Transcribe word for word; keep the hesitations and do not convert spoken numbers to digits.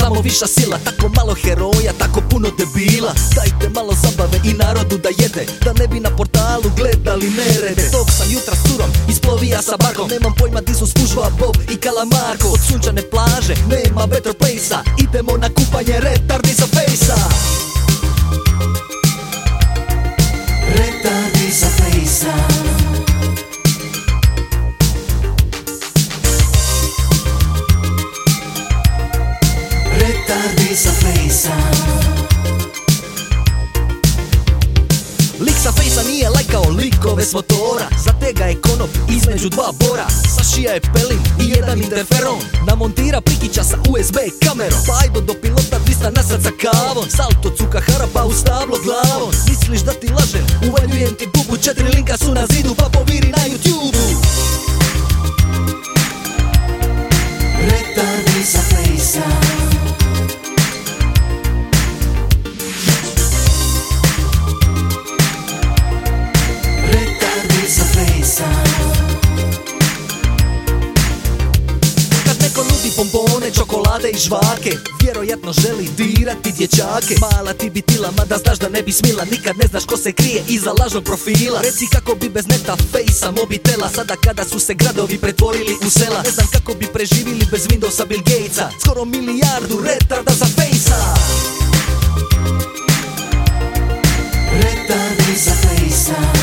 samo viša sila. Tako malo heroja, tako puno debila. Dajte malo zabave i narodu da jede, da ne bi na portalu gledali nerede. Tog sam jutra s curom, isplovija sa barkom. Nemam pojma di su spužva Bob i Kalamarko. Od sunčane plaže, nema better place-a. Idemo na kupanje, retardi za fejsa. Retardi za fejsa. Retardi za fejsa. Lik sa fejsa nije lajkao likove s motora. Zatega je konop između dva bora. Sašija je pelin i jedan interferon. Namontira prikića sa U S B kamerom. Pa ajdo do pilota dvista nasad sa kavom. Salto cuka harapa u stablo glavom. Misliš da ti lažem? Uvaljujem ti bubu. Četiri linka su na zidu pa poviri na YouTube-u. Retardi za fejsa. Kad neko nudi bombone, čokolade i žvake, vjerojatno želi dirati dječake. Mala ti bi tila, mada znaš da ne bi smila. Nikad ne znaš ko se krije iza lažnog profila. Reci kako bi bez neta, fejsa, mobitela. Sada kada su se gradovi pretvorili u sela. Ne znam kako bi preživili bez Windowsa, Bill Gatesa. Skoro milijardu retarda za fejsa. Retardi za fejsa.